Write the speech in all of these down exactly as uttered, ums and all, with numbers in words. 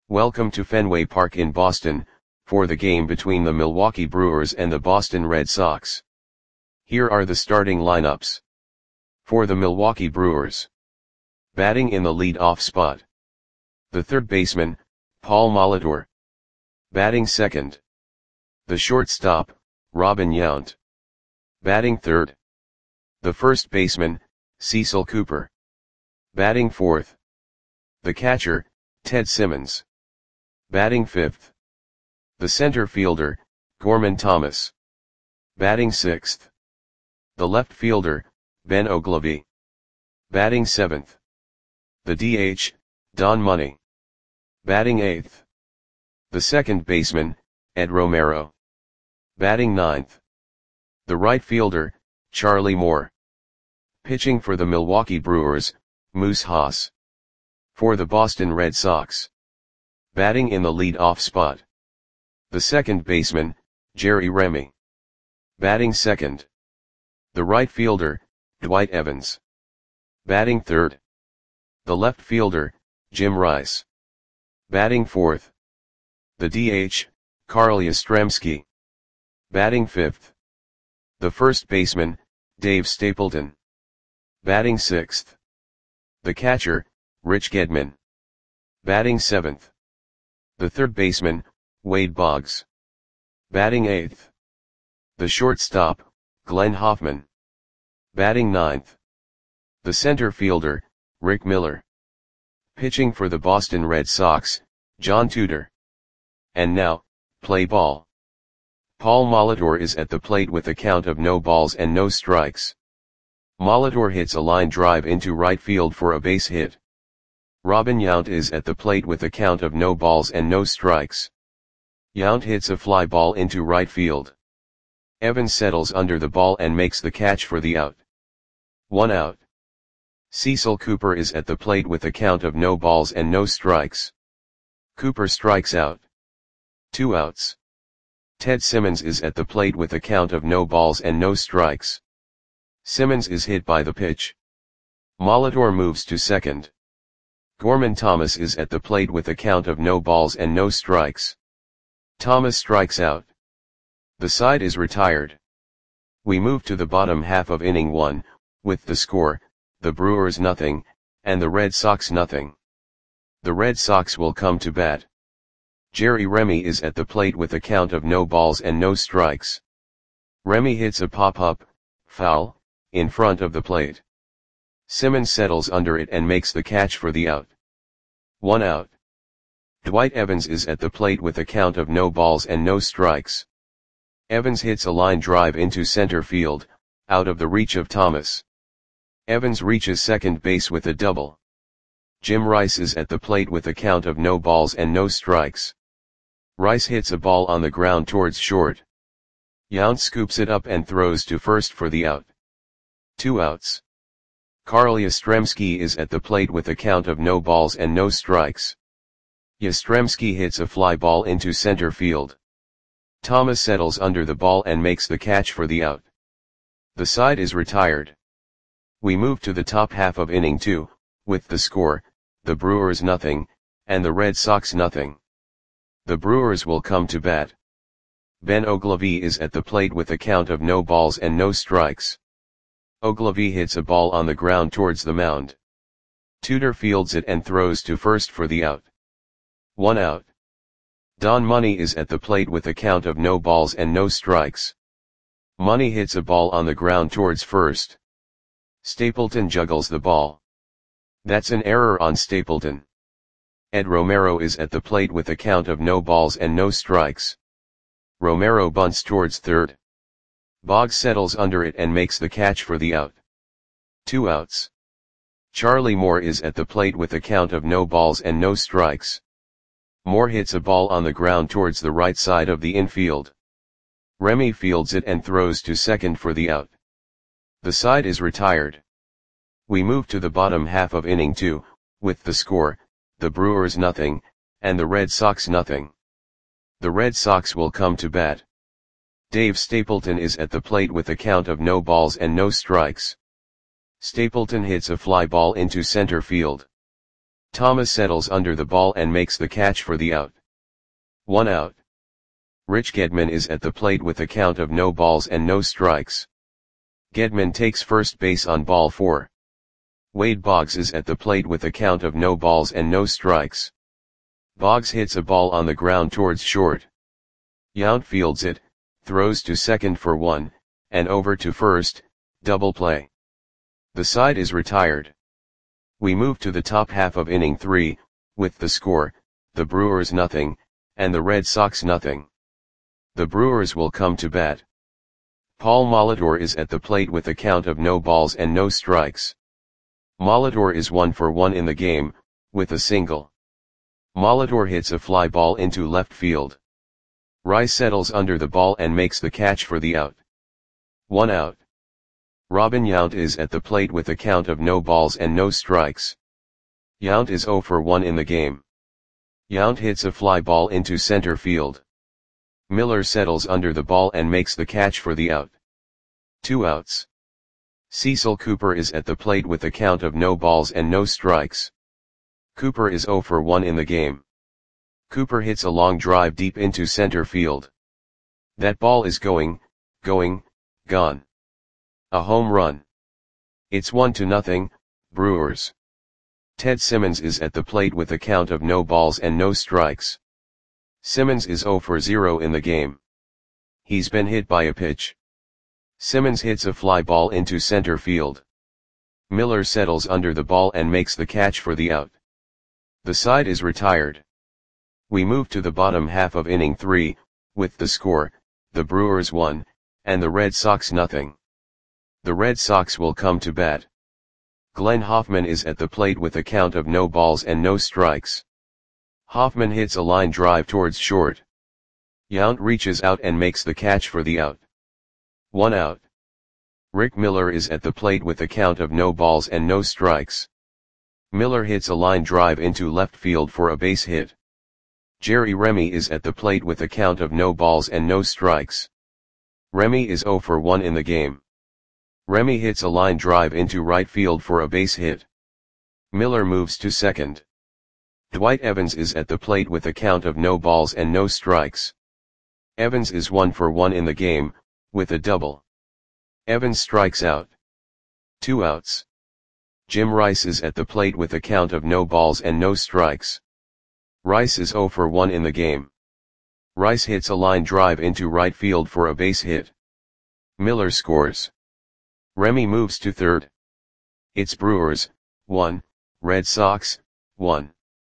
Welcome to Fenway Park in Boston, for the game between the Milwaukee Brewers and the Boston Red Sox. Here are the starting lineups. For the Milwaukee Brewers. Batting in the lead-off spot. The third baseman, Paul Molitor. Batting second. The shortstop, Robin Yount. Batting third. The first baseman, Cecil Cooper. Batting fourth. The catcher, Ted Simmons. Batting fifth. The center fielder, Gorman Thomas. Batting sixth. The left fielder, Ben Oglivie. Batting seventh. The D H, Don Money. Batting eighth. The second baseman, Ed Romero. Batting ninth. The right fielder, Charlie Moore. Pitching for the Milwaukee Brewers, Moose Haas. For the Boston Red Sox. Batting in the lead-off spot. The second baseman, Jerry Remy. Batting second. The right fielder, Dwight Evans. Batting third. The left fielder, Jim Rice. Batting fourth. The D H, Carl Yastrzemski. Batting fifth. The first baseman, Dave Stapleton. Batting sixth. The catcher, Rich Gedman. Batting seventh. The third baseman, Wade Boggs. Batting eighth. The shortstop, Glenn Hoffman. Batting ninth. The center fielder, Rick Miller. Pitching for the Boston Red Sox, John Tudor. And now, play ball. Paul Molitor is at the plate with a count of no balls and no strikes. Molitor hits a line drive into right field for a base hit. Robin Yount is at the plate with a count of no balls and no strikes. Yount hits a fly ball into right field. Evans settles under the ball and makes the catch for the out. One out. Cecil Cooper is at the plate with a count of no balls and no strikes. Cooper strikes out. Two outs. Ted Simmons is at the plate with a count of no balls and no strikes. Simmons is hit by the pitch. Molitor moves to second. Gorman Thomas is at the plate with a count of no balls and no strikes. Thomas strikes out. The side is retired. We move to the bottom half of inning one, with the score, the Brewers nothing, and the Red Sox nothing. The Red Sox will come to bat. Jerry Remy is at the plate with a count of no balls and no strikes. Remy hits a pop-up, foul, in front of the plate. Simmons settles under it and makes the catch for the out. One out. Dwight Evans is at the plate with a count of no balls and no strikes. Evans hits a line drive into center field, out of the reach of Thomas. Evans reaches second base with a double. Jim Rice is at the plate with a count of no balls and no strikes. Rice hits a ball on the ground towards short. Yount scoops it up and throws to first for the out. Two outs. Carl Yastrzemski is at the plate with a count of no balls and no strikes. Yastrzemski hits a fly ball into center field. Thomas settles under the ball and makes the catch for the out. The side is retired. We move to the top half of inning two, with the score, the Brewers nothing, and the Red Sox nothing. The Brewers will come to bat. Ben Oglivie is at the plate with a count of no balls and no strikes. Oglivie hits a ball on the ground towards the mound. Tudor fields it and throws to first for the out. One out. Don Money is at the plate with a count of no balls and no strikes. Money hits a ball on the ground towards first. Stapleton juggles the ball. That's an error on Stapleton. Ed Romero is at the plate with a count of no balls and no strikes. Romero bunts towards third. Boggs settles under it and makes the catch for the out. Two outs. Charlie Moore is at the plate with a count of no balls and no strikes. Moore hits a ball on the ground towards the right side of the infield. Remy fields it and throws to second for the out. The side is retired. We move to the bottom half of inning two, with the score, the Brewers nothing, and the Red Sox nothing. The Red Sox will come to bat. Dave Stapleton is at the plate with a count of no balls and no strikes. Stapleton hits a fly ball into center field. Thomas settles under the ball and makes the catch for the out. One out. Rich Gedman is at the plate with a count of no balls and no strikes. Gedman takes first base on ball four. Wade Boggs is at the plate with a count of no balls and no strikes. Boggs hits a ball on the ground towards short. Yount fields it, throws to second for one, and over to first, double play. The side is retired. We move to the top half of inning three, with the score, the Brewers nothing, and the Red Sox nothing. The Brewers will come to bat. Paul Molitor is at the plate with a count of no balls and no strikes. Molitor is one for one in the game, with a single. Molitor hits a fly ball into left field. Rice settles under the ball and makes the catch for the out. One out. Robin Yount is at the plate with a count of no balls and no strikes. Yount is zero for one in the game. Yount hits a fly ball into center field. Miller settles under the ball and makes the catch for the out. Two outs. Cecil Cooper is at the plate with a count of no balls and no strikes. Cooper is zero for one in the game. Cooper hits a long drive deep into center field. That ball is going, going, gone. A home run. It's one to nothing, Brewers. Ted Simmons is at the plate with a count of no balls and no strikes. Simmons is zero for zero in the game. He's been hit by a pitch. Simmons hits a fly ball into center field. Miller settles under the ball and makes the catch for the out. The side is retired. We move to the bottom half of inning three, with the score, the Brewers one, and the Red Sox nothing. The Red Sox will come to bat. Glenn Hoffman is at the plate with a count of no balls and no strikes. Hoffman hits a line drive towards short. Yount reaches out and makes the catch for the out. One out. Rick Miller is at the plate with a count of no balls and no strikes. Miller hits a line drive into left field for a base hit. Jerry Remy is at the plate with a count of no balls and no strikes. Remy is zero for one in the game. Remy hits a line drive into right field for a base hit. Miller moves to second. Dwight Evans is at the plate with a count of no balls and no strikes. Evans is one for one in the game, with a double. Evans strikes out. Two outs. Jim Rice is at the plate with a count of no balls and no strikes. Rice is zero for one in the game. Rice hits a line drive into right field for a base hit. Miller scores. Remy moves to third. It's Brewers, one, Red Sox, one.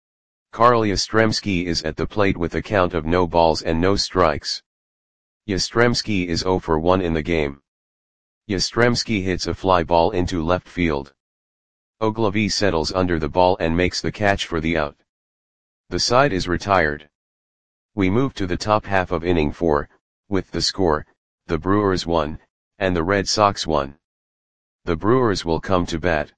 Carl Yastrzemski is at the plate with a count of no balls and no strikes. Yastrzemski is zero for one in the game. Yastrzemski hits a fly ball into left field. Ogilvie settles under the ball and makes the catch for the out. The side is retired. We move to the top half of inning four, with the score, the Brewers one, and the Red Sox one. The Brewers will come to bat.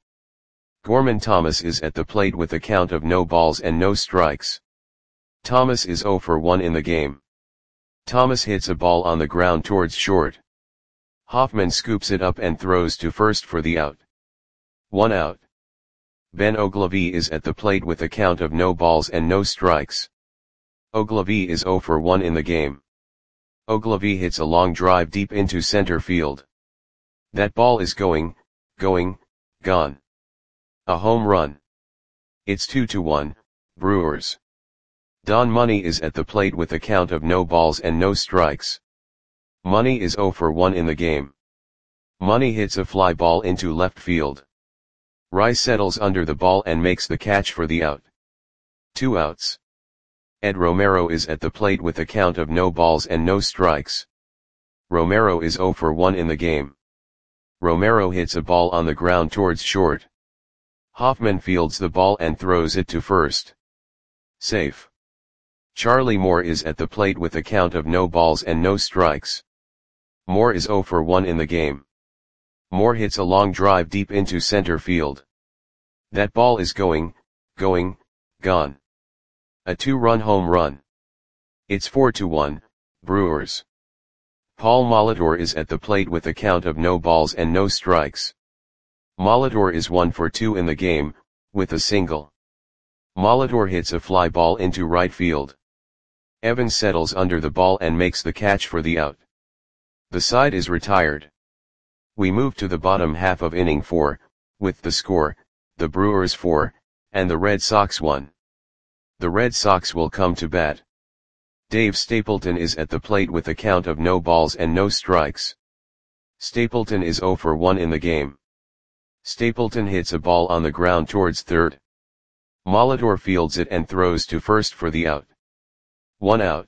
Gorman Thomas is at the plate with a count of no balls and no strikes. Thomas is zero for one in the game. Thomas hits a ball on the ground towards short. Hoffman scoops it up and throws to first for the out. One out. Ben Ogilvie is at the plate with a count of no balls and no strikes. Ogilvie is zero for one in the game. Ogilvie hits a long drive deep into center field. That ball is going, going, gone. A home run. It's two to one, Brewers. Don Money is at the plate with a count of no balls and no strikes. Money is zero for one in the game. Money hits a fly ball into left field. Rice settles under the ball and makes the catch for the out. Two outs. Ed Romero is at the plate with a count of no balls and no strikes. Romero is zero for one in the game. Romero hits a ball on the ground towards short. Hoffman fields the ball and throws it to first. Safe. Charlie Moore is at the plate with a count of no balls and no strikes. Moore is zero for one in the game. Moore hits a long drive deep into center field. That ball is going, going, gone. A two-run home run. It's four to one, Brewers. Paul Molitor is at the plate with a count of no balls and no strikes. Molitor is one for two in the game, with a single. Molitor hits a fly ball into right field. Evans settles under the ball and makes the catch for the out. The side is retired. We move to the bottom half of inning four, with the score, the Brewers four, and the Red Sox one. The Red Sox will come to bat. Dave Stapleton is at the plate with a count of no balls and no strikes. Stapleton is oh for one in the game. Stapleton hits a ball on the ground towards third. Molitor fields it and throws to first for the out. One out.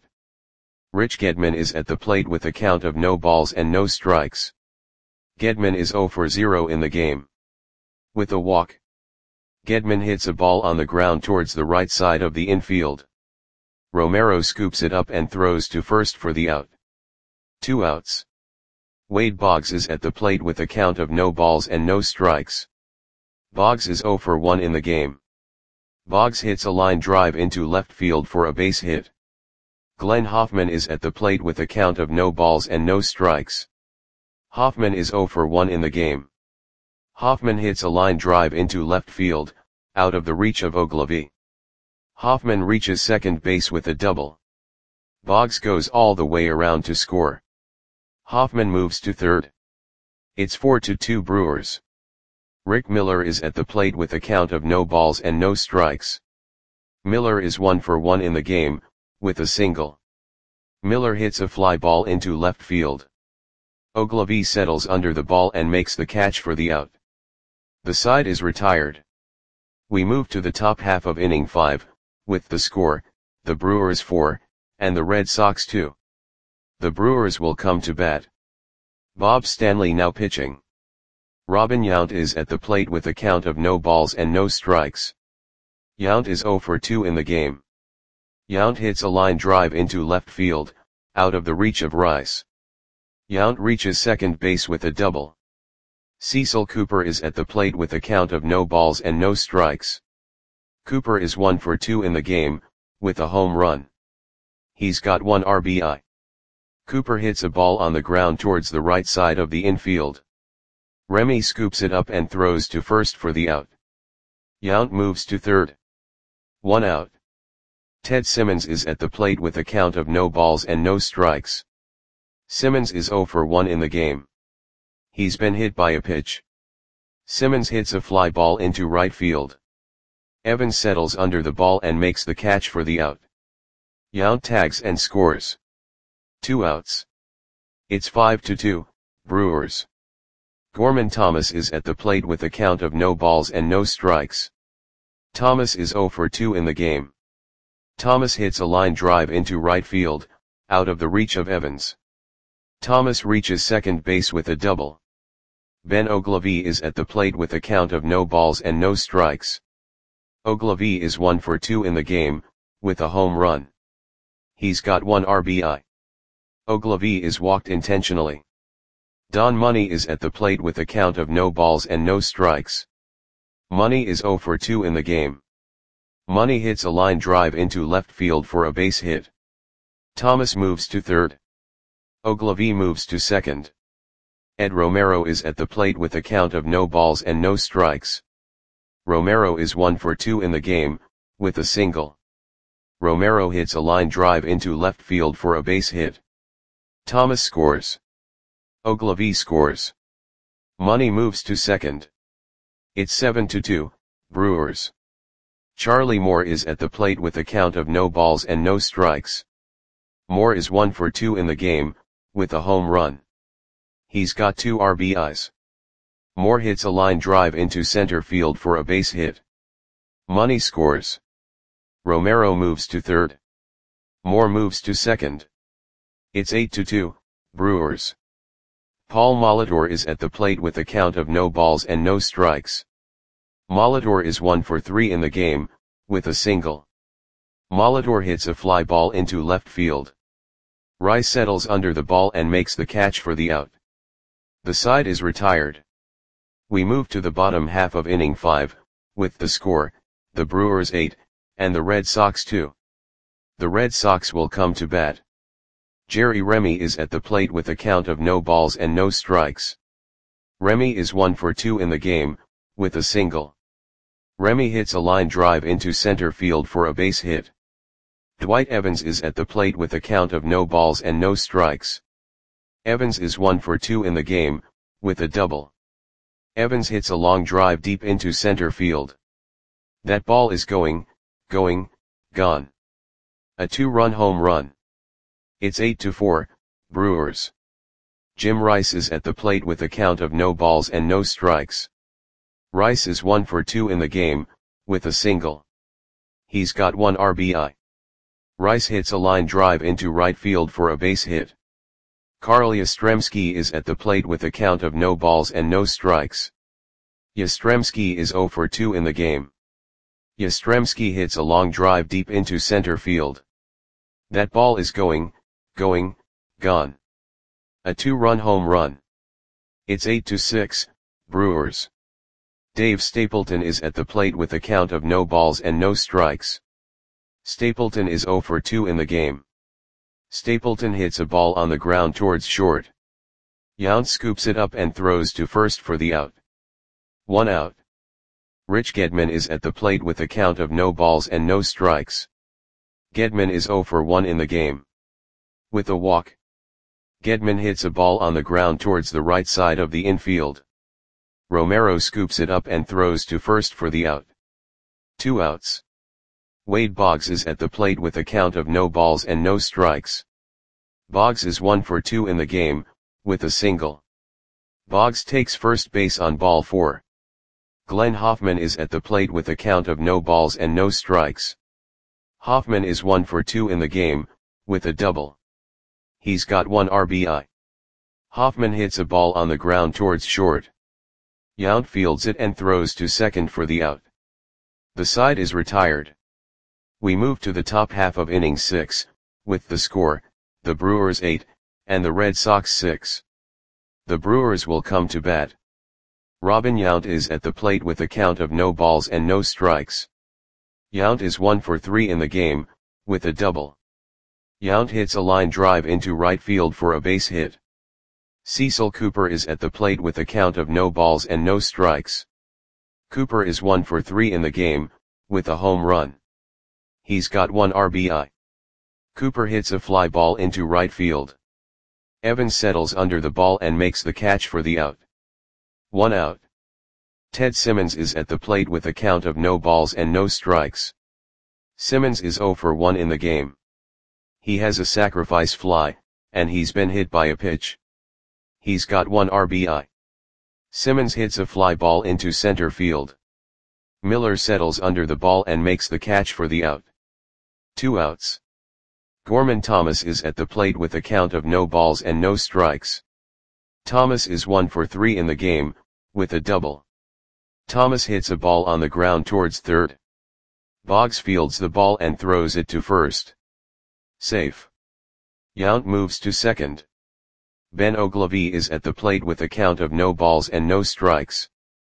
Rich Gedman is at the plate with a count of no balls and no strikes. Gedman is oh for zero in the game. With a walk, Gedman hits a ball on the ground towards the right side of the infield. Romero scoops it up and throws to first for the out. Two outs. Wade Boggs is at the plate with a count of no balls and no strikes. Boggs is oh for one in the game. Boggs hits a line drive into left field for a base hit. Glenn Hoffman is at the plate with a count of no balls and no strikes. Hoffman is oh for one in the game. Hoffman hits a line drive into left field, out of the reach of Ogilvy. Hoffman reaches second base with a double. Boggs goes all the way around to score. Hoffman moves to third. It's four to two Brewers. Rick Miller is at the plate with a count of no balls and no strikes. Miller is one for one in the game, with a single. Miller hits a fly ball into left field. Ogilvy settles under the ball and makes the catch for the out. The side is retired. We move to the top half of inning five, with the score, the Brewers four, and the Red Sox two. The Brewers will come to bat. Bob Stanley now pitching. Robin Yount is at the plate with a count of no balls and no strikes. Yount is oh for two in the game. Yount hits a line drive into left field, out of the reach of Rice. Yount reaches second base with a double. Cecil Cooper is at the plate with a count of no balls and no strikes. Cooper is one for two in the game, with a home run. He's got one R B I. Cooper hits a ball on the ground towards the right side of the infield. Remy scoops it up and throws to first for the out. Yount moves to third. One out. Ted Simmons is at the plate with a count of no balls and no strikes. Simmons is oh for one in the game. He's been hit by a pitch. Simmons hits a fly ball into right field. Evans settles under the ball and makes the catch for the out. Yount tags and scores. Two outs. It's five to two, Brewers. Gorman Thomas is at the plate with a count of no balls and no strikes. Thomas is oh for two in the game. Thomas hits a line drive into right field, out of the reach of Evans. Thomas reaches second base with a double. Ben Ogilvy is at the plate with a count of no balls and no strikes. Ogilvy is one for two in the game, with a home run. He's got one R B I. Ogilvy is walked intentionally. Don Money is at the plate with a count of no balls and no strikes. Money is oh for two in the game. Money hits a line drive into left field for a base hit. Thomas moves to third. Ogilvy moves to second. Ed Romero is at the plate with a count of no balls and no strikes. Romero is one for two in the game, with a single. Romero hits a line drive into left field for a base hit. Thomas scores. Ogilvy scores. Money moves to second. It's seven to two, Brewers. Charlie Moore is at the plate with a count of no balls and no strikes. Moore is one for two in the game, with a home run. He's got two R B Is. Moore hits a line drive into center field for a base hit. Money scores. Romero moves to third. Moore moves to second. It's eight to two, Brewers. Paul Molitor is at the plate with a count of no balls and no strikes. Molitor is one for three in the game, with a single. Molitor hits a fly ball into left field. Rice settles under the ball and makes the catch for the out. The side is retired. We move to the bottom half of inning five, with the score, the Brewers eight, and the Red Sox two. The Red Sox will come to bat. Jerry Remy is at the plate with a count of no balls and no strikes. Remy is one for two in the game, with a single. Remy hits a line drive into center field for a base hit. Dwight Evans is at the plate with a count of no balls and no strikes. Evans is one for two in the game, with a double. Evans hits a long drive deep into center field. That ball is going, going, gone. A two-run home run. It's eight to four, Brewers. Jim Rice is at the plate with a count of no balls and no strikes. Rice is one for two in the game, with a single. He's got one R B I. Rice hits a line drive into right field for a base hit. Carl Yastrzemski is at the plate with a count of no balls and no strikes. Yastrzemski is zero for two in the game. Yastrzemski hits a long drive deep into center field. That ball is going, going, gone. A two-run home run. It's eight to six, Brewers. Dave Stapleton is at the plate with a count of no balls and no strikes. Stapleton is zero for two in the game. Stapleton hits a ball on the ground towards short. Yount scoops it up and throws to first for the out. One out. Rich Gedman is at the plate with a count of no balls and no strikes. Gedman is zero for one in the game. With a walk. Gedman hits a ball on the ground towards the right side of the infield. Romero scoops it up and throws to first for the out. Two outs. Wade Boggs is at the plate with a count of no balls and no strikes. Boggs is one for two in the game, with a single. Boggs takes first base on ball four. Glenn Hoffman is at the plate with a count of no balls and no strikes. Hoffman is one for two in the game, with a double. He's got one R B I. Hoffman hits a ball on the ground towards short. Yount fields it and throws to second for the out. The side is retired. We move to the top half of inning six, with the score, the Brewers eight, and the Red Sox six. The Brewers will come to bat. Robin Yount is at the plate with a count of no balls and no strikes. Yount is one for three in the game, with a double. Yount hits a line drive into right field for a base hit. Cecil Cooper is at the plate with a count of no balls and no strikes. Cooper is one for three in the game, with a home run. He's got one R B I. Cooper hits a fly ball into right field. Evans settles under the ball and makes the catch for the out. One out. Ted Simmons is at the plate with a count of no balls and no strikes. Simmons is zero for one in the game. He has a sacrifice fly, and he's been hit by a pitch. He's got one R B I. Simmons hits a fly ball into center field. Miller settles under the ball and makes the catch for the out. Two outs. Gorman Thomas is at the plate with a count of no balls and no strikes. Thomas is one for three in the game, with a double. Thomas hits a ball on the ground towards third. Boggs fields the ball and throws it to first. Safe. Yount moves to second. Ben Ogilvie is at the plate with a count of no balls and no strikes.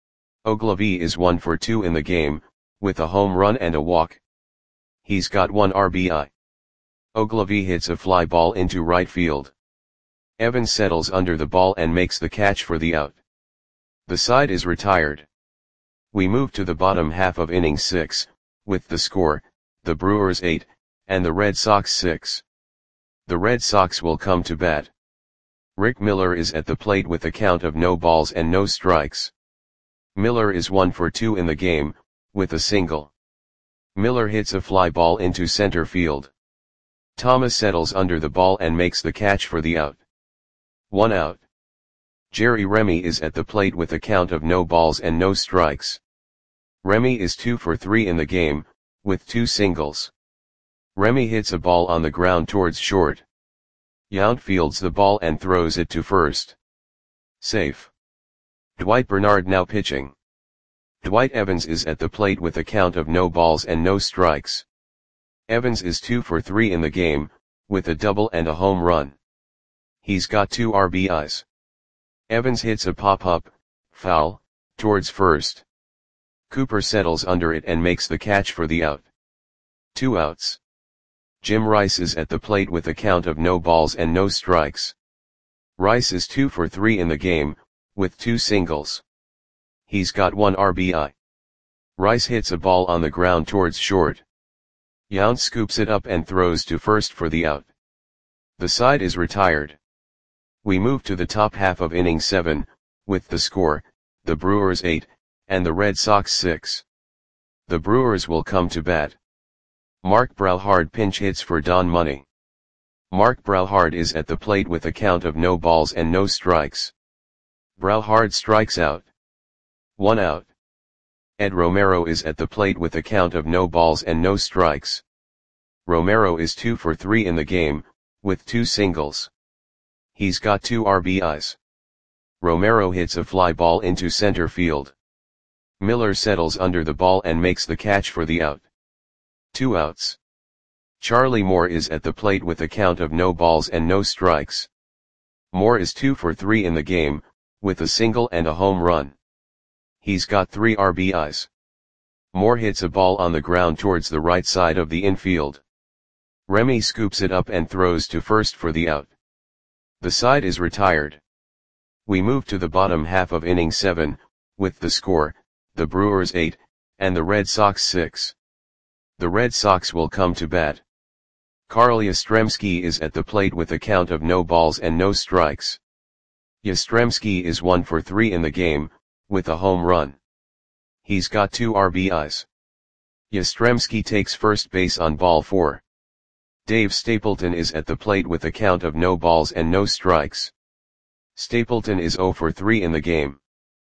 Ogilvie is one for two in the game, with a home run and a walk. He's got one R B I. Ogilvie hits a fly ball into right field. Evans settles under the ball and makes the catch for the out. The side is retired. We move to the bottom half of inning six, with the score, the Brewers eight, and the Red Sox six. The Red Sox will come to bat. Rick Miller is at the plate with a count of no balls and no strikes. Miller is one for two in the game, with a single. Miller hits a fly ball into center field. Thomas settles under the ball and makes the catch for the out. One out. Jerry Remy is at the plate with a count of no balls and no strikes. Remy is two for three in the game, with two singles. Remy hits a ball on the ground towards short. Yount fields the ball and throws it to first. Safe. Dwight Bernard now pitching. Dwight Evans is at the plate with a count of no balls and no strikes. Evans is two for three in the game, with a double and a home run. He's got two R B Is. Evans hits a pop-up, foul, towards first. Cooper settles under it and makes the catch for the out. Two outs. Jim Rice is at the plate with a count of no balls and no strikes. Rice is two for three in the game, with two singles. He's got one R B I. Rice hits a ball on the ground towards short. Yount scoops it up and throws to first for the out. The side is retired. We move to the top half of inning seven, with the score, the Brewers eight, and the Red Sox six. The Brewers will come to bat. Mark Brauhard pinch hits for Don Money. Mark Brauhard is at the plate with a count of no balls and no strikes. Brauhard strikes out. One out. Ed Romero is at the plate with a count of no balls and no strikes. Romero is two for three in the game, with two singles. He's got two R B Is. Romero hits a fly ball into center field. Miller settles under the ball and makes the catch for the out. Two outs. Charlie Moore is at the plate with a count of no balls and no strikes. Moore is two for three in the game, with a single and a home run. He's got three R B Is. Moore hits a ball on the ground towards the right side of the infield. Remy scoops it up and throws to first for the out. The side is retired. We move to the bottom half of inning seven, with the score, the Brewers eight, and the Red Sox six. The Red Sox will come to bat. Carl Yastrzemski is at the plate with a count of no balls and no strikes. Yastrzemski is one for three in the game, with a home run. He's got two R B Is. Yastrzemski takes first base on ball four. Dave Stapleton is at the plate with a count of no balls and no strikes. Stapleton is zero for three in the game.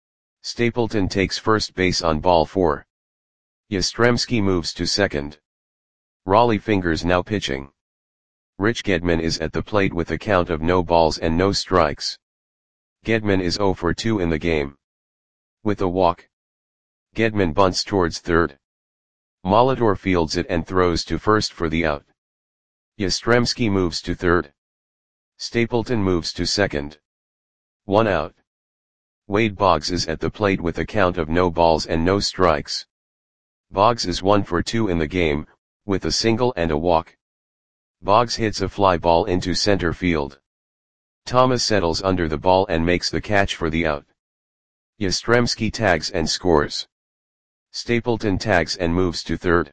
Stapleton takes first base on ball four. Yastrzemski moves to second. Rollie Fingers now pitching. Rich Gedman is at the plate with a count of no balls and no strikes. Gedman is zero for two in the game. With a walk. Gedman bunts towards third. Molitor fields it and throws to first for the out. Yastrzemski moves to third. Stapleton moves to second. One out. Wade Boggs is at the plate with a count of no balls and no strikes. Boggs is one for two in the game, with a single and a walk. Boggs hits a fly ball into center field. Thomas settles under the ball and makes the catch for the out. Yastrzemski tags and scores. Stapleton tags and moves to third.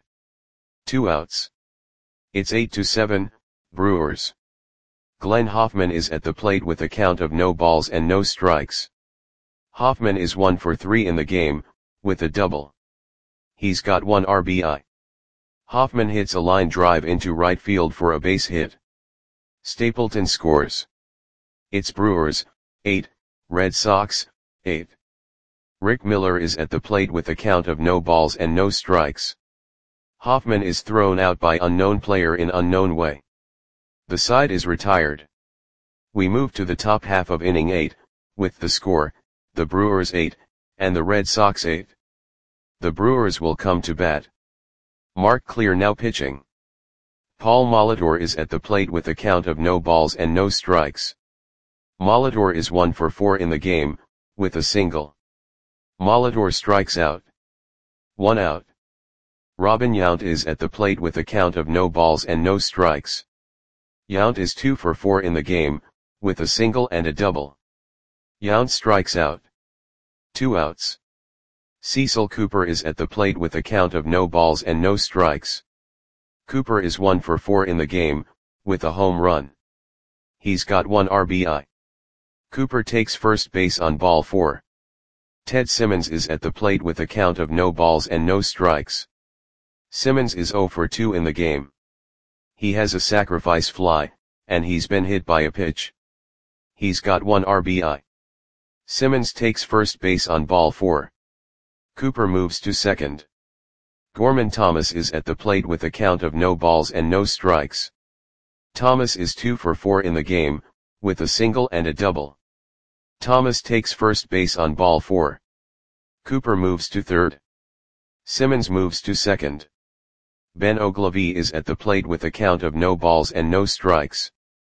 Two outs. It's eight to seven, Brewers. Glenn Hoffman is at the plate with a count of no balls and no strikes. Hoffman is one for three in the game, with a double. He's got one R B I. Hoffman hits a line drive into right field for a base hit. Stapleton scores. It's Brewers, eight, Red Sox, eight. Rick Miller is at the plate with a count of no balls and no strikes. Hoffman is thrown out by unknown player in unknown way. The side is retired. We move to the top half of inning eight, with the score, the Brewers eight, and the Red Sox eight. The Brewers will come to bat. Mark Clear now pitching. Paul Molitor is at the plate with a count of no balls and no strikes. Molitor is one for four in the game, with a single. Molitor strikes out. One out. Robin Yount is at the plate with a count of no balls and no strikes. Yount is two for four in the game, with a single and a double. Yount strikes out. Two outs. Cecil Cooper is at the plate with a count of no balls and no strikes. Cooper is one for four in the game, with a home run. He's got one R B I. Cooper takes first base on ball four. Ted Simmons is at the plate with a count of no balls and no strikes. Simmons is zero for two in the game. He has a sacrifice fly, and he's been hit by a pitch. He's got one R B I. Simmons takes first base on ball four. Cooper moves to second. Gorman Thomas is at the plate with a count of no balls and no strikes. Thomas is two for four in the game, with a single and a double. Thomas takes first base on ball four. Cooper moves to third. Simmons moves to second. Ben Ogilvie is at the plate with a count of no balls and no strikes.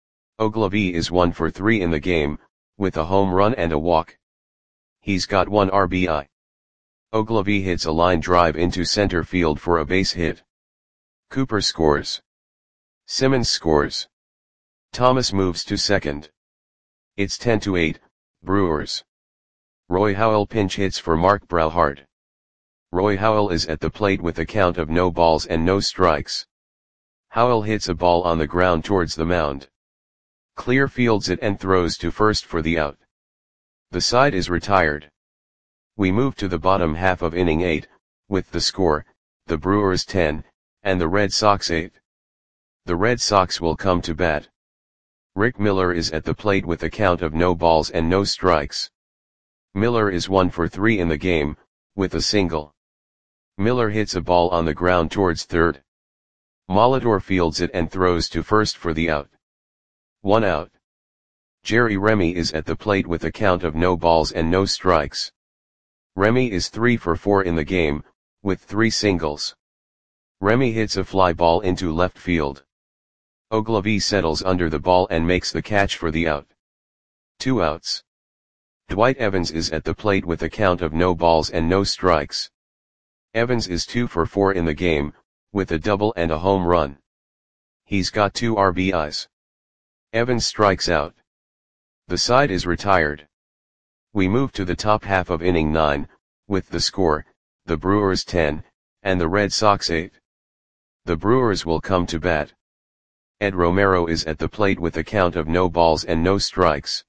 Ogilvie is one for three in the game, with a home run and a walk. He's got one R B I. Ogilvie hits a line drive into center field for a base hit. Cooper scores. Simmons scores. Thomas moves to second. It's ten to eight, Brewers. Roy Howell pinch hits for Mark Brauhard. Roy Howell is at the plate with a count of no balls and no strikes. Howell hits a ball on the ground towards the mound. Clear fields it and throws to first for the out. The side is retired. We move to the bottom half of inning eight, with the score, the Brewers ten, and the Red Sox eight. The Red Sox will come to bat. Rick Miller is at the plate with a count of no balls and no strikes. Miller is one for three in the game, with a single. Miller hits a ball on the ground towards third. Molitor fields it and throws to first for the out. One out. Jerry Remy is at the plate with a count of no balls and no strikes. Remy is three for four in the game, with three singles. Remy hits a fly ball into left field. Ogilvy settles under the ball and makes the catch for the out. Two outs. Dwight Evans is at the plate with a count of no balls and no strikes. Evans is two for four in the game, with a double and a home run. He's got two R B Is. Evans strikes out. The side is retired. We move to the top half of inning nine, with the score, the Brewers ten, and the Red Sox eight. The Brewers will come to bat. Ed Romero is at the plate with a count of no balls and no strikes.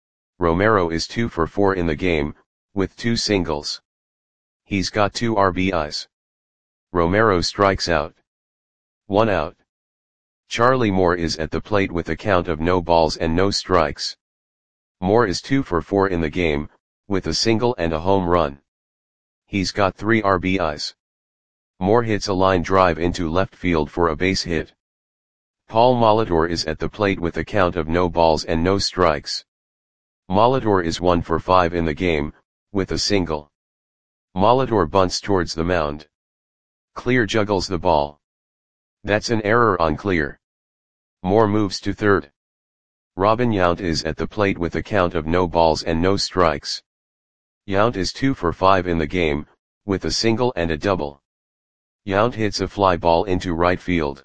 Romero is two for four in the game, with two singles. He's got two R B Is. Romero strikes out. One out. Charlie Moore is at the plate with a count of no balls and no strikes. Moore is two for four in the game, with a single and a home run. He's got three R B Is. Moore hits a line drive into left field for a base hit. Paul Molitor is at the plate with a count of no balls and no strikes. Molitor is one for five in the game, with a single. Molitor bunts towards the mound. Clear juggles the ball. That's an error on Clear. Moore moves to third. Robin Yount is at the plate with a count of no balls and no strikes. Yount is two for five in the game, with a single and a double. Yount hits a fly ball into right field.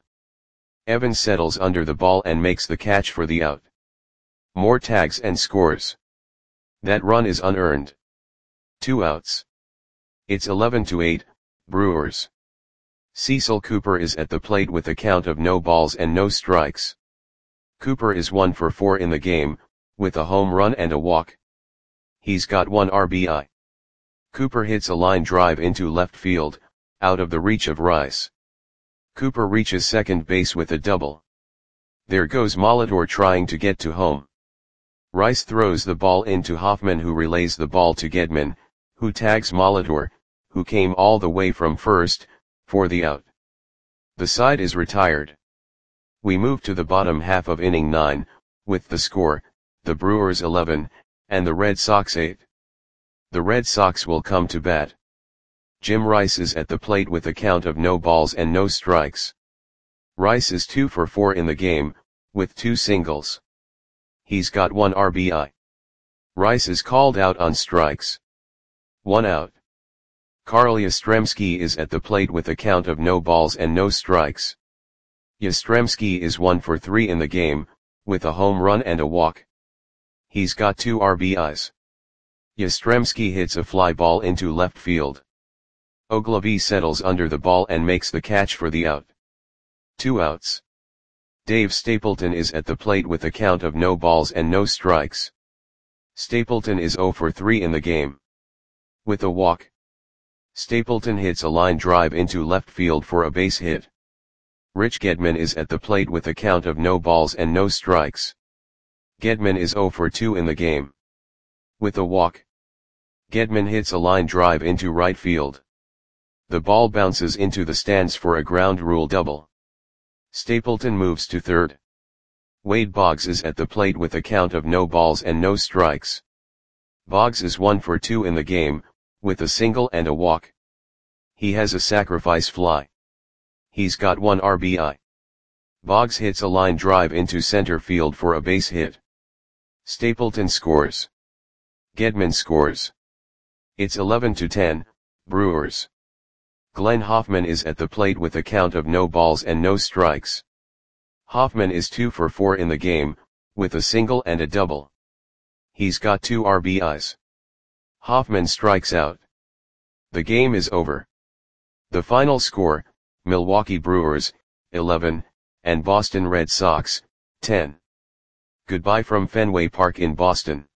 Evans settles under the ball and makes the catch for the out. Moore tags and scores. That run is unearned. Two outs. It's eleven to eight, Brewers. Cecil Cooper is at the plate with a count of no balls and no strikes. Cooper is one for four in the game, with a home run and a walk. He's got one R B I. Cooper hits a line drive into left field, out of the reach of Rice. Cooper reaches second base with a double. There goes Molitor trying to get to home. Rice throws the ball into Hoffman, who relays the ball to Gedman, who tags Molitor, who came all the way from first, for the out. The side is retired. We move to the bottom half of inning nine, with the score, the Brewers eleven, and the Red Sox eight. The Red Sox will come to bat. Jim Rice is at the plate with a count of no balls and no strikes. Rice is two for four in the game, with two singles. He's got one R B I. Rice is called out on strikes. One out. Carl Yastrzemski is at the plate with a count of no balls and no strikes. Yastrzemski is one for three in the game, with a home run and a walk. He's got two R B Is. Yastrzemski hits a fly ball into left field. Ogilvy settles under the ball and makes the catch for the out. Two outs. Dave Stapleton is at the plate with a count of no balls and no strikes. Stapleton is zero for three in the game. With a walk. Stapleton hits a line drive into left field for a base hit. Rich Gedman is at the plate with a count of no balls and no strikes. Gedman is zero for two in the game. With a walk. Gedman hits a line drive into right field. The ball bounces into the stands for a ground rule double. Stapleton moves to third. Wade Boggs is at the plate with a count of no balls and no strikes. Boggs is one for two in the game, with a single and a walk. He has a sacrifice fly. He's got one R B I. Boggs hits a line drive into center field for a base hit. Stapleton scores. Gedman scores. It's eleven to ten, Brewers. Glenn Hoffman is at the plate with a count of no balls and no strikes. Hoffman is two for four in the game, with a single and a double. He's got two R B Is. Hoffman strikes out. The game is over. The final score, Milwaukee Brewers, eleven, and Boston Red Sox, ten. Goodbye from Fenway Park in Boston.